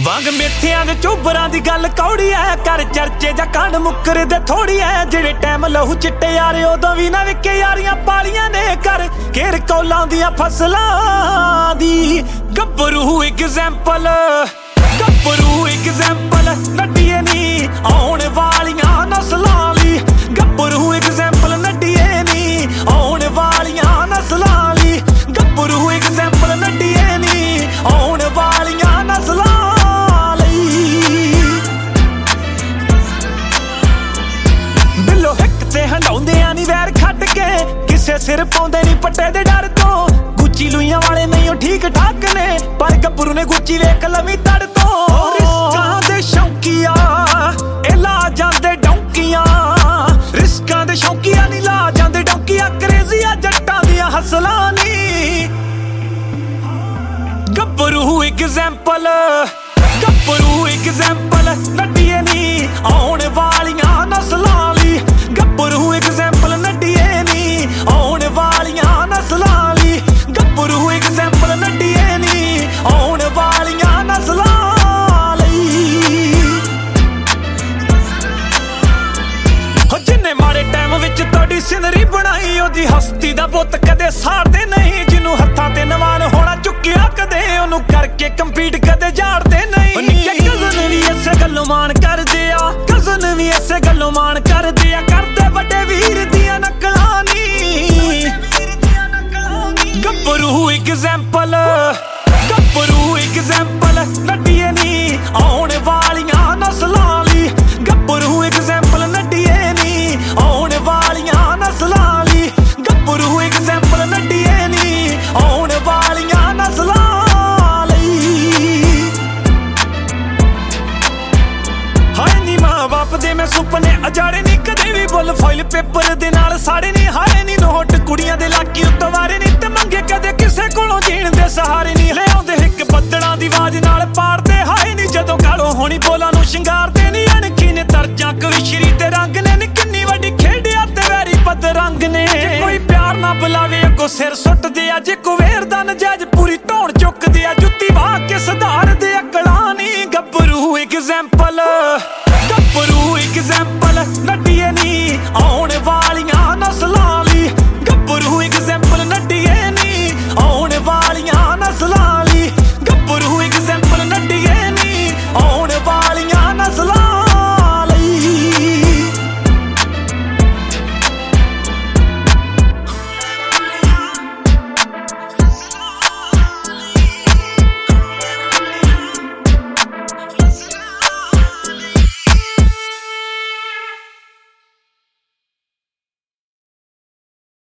ਵਾਂਗ ਮੇਥਿਆਂ ਦੇ ਚੋਬਰਾਂ ਦੀ ਗੱਲ ਕੌੜੀ ਐ ਕਰ ਚਰਚੇ ਜਾਂ ਕੰਡ ਮੁੱਕਰਦੇ ਥੋੜੀ ਐ ਜਿਹੜੇ ਟਾਈਮ ਲਹੂ ਚਿੱਟੇ ਯਾਰੇ ਉਦੋਂ ਵੀ ਨਾ ਵਿਕੇ ਯਾਰੀਆਂ ਪਾਲੀਆਂ ਨੇ ਕਰ ਘੇਰ ਕੌਲਾਂ ਦੀਆਂ ਫਸਲਾਂ ਦੀ ਗੱਭਰੂ ਐਗਜ਼ੈਂਪਲ ਨੱਡੀਏ ਨੀ ਆਉਣ ਵਾਲੀਆਂ ਨਸਲਾਂ ਲਈ ਗੱਭਰੂ ਐਗਜ਼ੈਂਪਲ ਨੱਡੀਏ ਨੀ ਆਉਣ ਵਾਲੀਆਂ ਨਸਲਾਂ ਲਈ ਗੱਭਰੂ ਐਗਜ਼ੈਂਪਲ ਨੱਡੀਏ ਨੀ ਆਉਣ ਵਾਲੀਆਂ ਨਸਲਾਂ ਲਈ ਬਿੱਲੋ ਹਿੱਕ ਤੇ ਹੰਡਾਉਂਦਿਆਂ ਨੀ ਵੈਰ ਖੱਟ ਕੇ ਕਿਸੇ ਸਿਰ ਪਾਉਂਦੇ ਨੀ ਪੱਟੇ ਦੇ ਡਰ ਤੋਂ ਗੁੱਚੀ ਲੂਈਆਂ ਵਾਲੇ ਨਹੀਂ ਉਹ ਠੀਕ ਠਾਕ ਨੇ ਪਰ ਗੱਭਰੂ ਨੇ ਗੁੱਚੀ ਵੇਖ ਲਵੀ ਤੜ ਤੋਂ ਰਿਸਕਾਂ ਦੇ ਸ਼ੌਂਕੀਆ ਇਹ ਲਾ ਜਾਂਦੇ ਡੌਂਕੀਆਂ ਰਿਸਕਾਂ ਦੇ ਸ਼ੌਂਕੀਆ ਨੀ ਲਾ ਜਾਂਦੇ ਡੌਂਕੀਆਂ ਕਰੇਜ਼ੀਆ ਜੱਟਾਂ ਦੀਆਂ ਹਸਲਾਂ ਨੀ ਗੱਭਰੂ ਐਗਜ਼ੈਂਪਲ ਨੱਡੀਏ ਨੀ ਆਉਣ ਵਾਲੀਆਂ ਨਸਲਾਂ ਲਈ ਗੱਭਰੂ ਐਗਜ਼ੈਂਪਲ ਨੱਡੀਏ ਨੀ ਆਉਣ ਵਾਲੀਆਂ ਨਸਲਾਂ ਲਈ ਗੱਭਰੂ ਐਗਜ਼ੈਂਪਲ ਨੱਡੀਏ ਨੀ ਆਉਣ ਵਾਲੀਆਂ ਨਸਲਾਂ ਲਈ ਹੋ ਜਿੰਨੇ ਮਾੜੇ ਟਾਈਮ ਵਿੱਚ ਤੁਹਾਡੀ ਸਿਨਰੀ ਬਣਾਈ ਉਹਦੀ ਹਸਤੀ ਦਾ ਬੁੱਤ ਕਦੇ ਸਾੜਦੇ ਨਹੀਂ ਜਿਹਨੂੰ ਹੱਥਾਂ ਤੇ ਨਵਾਨ ਹੋਣਾ ਚੁੱਕਿਆ ਕਦੇ ਉਹਨੂੰ ਕਰਕੇ ਕੰਪੀਟ ਕਦੇ ਝਾੜਦੇ ਨਹੀਂ ਕਜ਼ਨ ਵੀ ਇਸੇ ਗੱਲੋਂ ਮਾਣ ਕਰਦੇ ਆ ਕਜ਼ਨ ਵੀ ਇਸੇ ਗੱਲੋਂ ਮਾਣ ਕਰਦੇ ਆ ਕਰਦੇ ਵੱਡੇ ਵੀਰ ਦੀਆਂ ਨਕਲਾਂ ਨੀ ਗੱਭਰੂ ਐਗਜ਼ੈਂਪਲ ਨੱਡੀਏ ਨੀ ਆਉਣ ਵਾਲੀਆਂ ਨਸਲਾਂ ਲਈ ਗੱਭਰੂ ਐਗਜ਼ੈਂਪਲ ਨੱਡੀਏ ਨੀ ਆਉਣ ਵਾਲੀਆਂ ਨਸਲਾਂ ਲਈ ਗੱਭਰੂ ਐਗਜ਼ੈਂਪਲ ਨੱਡੀਏ ਨੀ ਆਉਣ ਵਾਲੀਆਂ ਨਸਲਾਂ ਲਈ ਹਾਏ ਨੀ ਮਾਂ ਬਾਪ ਦੇ ਮੈਂ ਸੁਪਨੇ ਅਜਾੜੇ ਨੀ ਕਦੇ ਵੀ ਬੁੱਲ ਫਾਈਲ ਪੇਪਰ ਦੇ ਨਾਲ ਸਾੜੇ